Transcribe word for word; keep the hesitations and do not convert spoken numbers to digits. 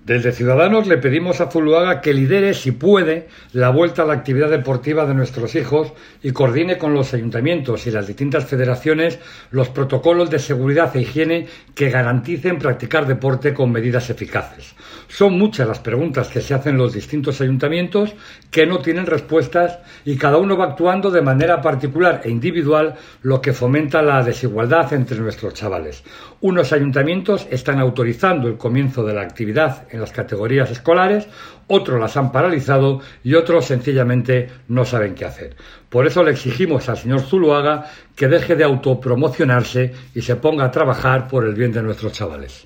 Desde Ciudadanos le pedimos a Zuloaga que lidere, si puede, la vuelta a la actividad deportiva de nuestros hijos y coordine con los ayuntamientos y las distintas federaciones los protocolos de seguridad e higiene que garanticen practicar deporte con medidas eficaces. Son muchas las preguntas que se hacen los distintos ayuntamientos que no tienen respuestas y cada uno va actuando de manera particular e individual, lo que fomenta la desigualdad entre nuestros chavales. Unos ayuntamientos están autorizando el comienzo de la actividad en las categorías escolares, otros las han paralizado y otros sencillamente no saben qué hacer. Por eso le exigimos al señor Zuloaga que deje de autopromocionarse y se ponga a trabajar por el bien de nuestros chavales.